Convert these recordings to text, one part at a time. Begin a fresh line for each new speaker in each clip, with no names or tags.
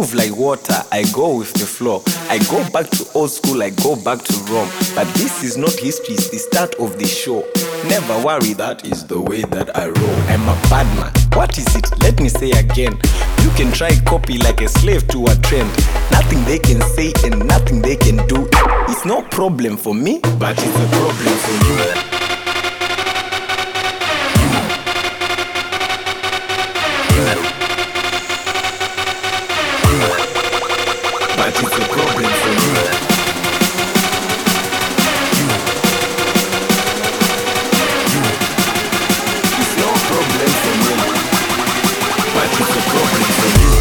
move like water, I go with the flow. I go back to old school, I go back to Rome. But this is not history, it's the start of the show. Never worry, that is the way that I roll. I'm a bad man. What is it? Let me say again. You can try copy like a slave to a trend. Nothing they can say and nothing they can do. It's no problem for me, but it's a problem for you. But it's a problem for you. It's no problem for me, but it's a problem for you.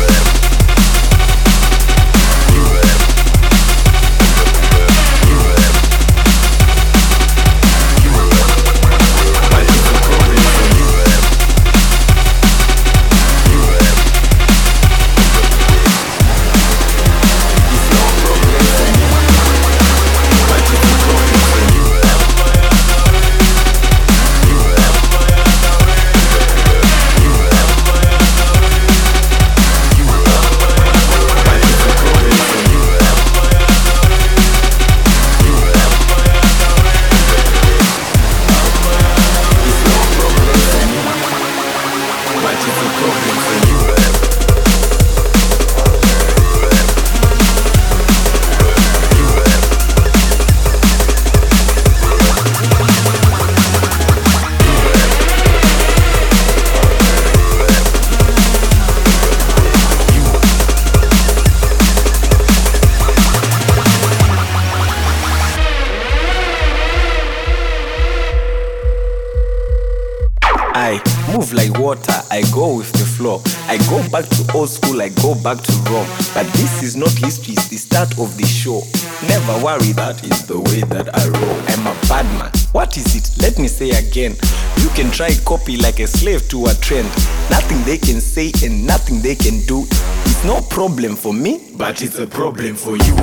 I move like water, I go with the flow. I go back to old school, I go back to Rome. But this is not history, it's the start of the show. Never worry, that is the way that I roll. I'm a bad man. What is it? Let me say again. You can try copy like a slave to a trend. Nothing they can say and nothing they can do. It's no problem for me, but it's a problem for you.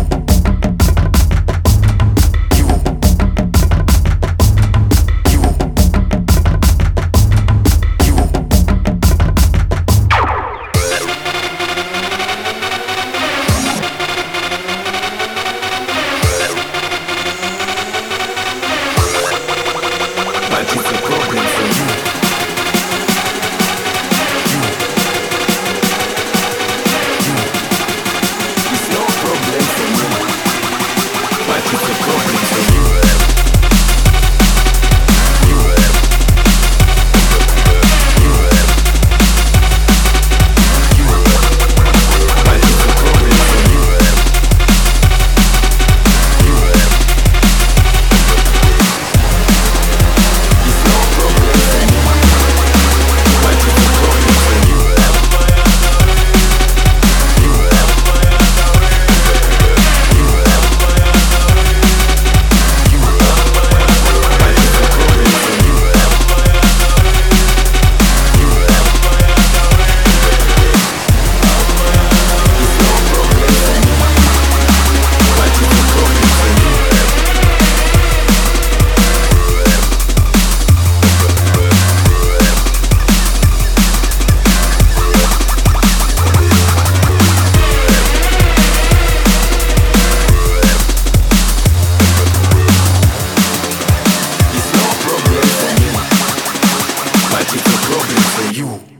You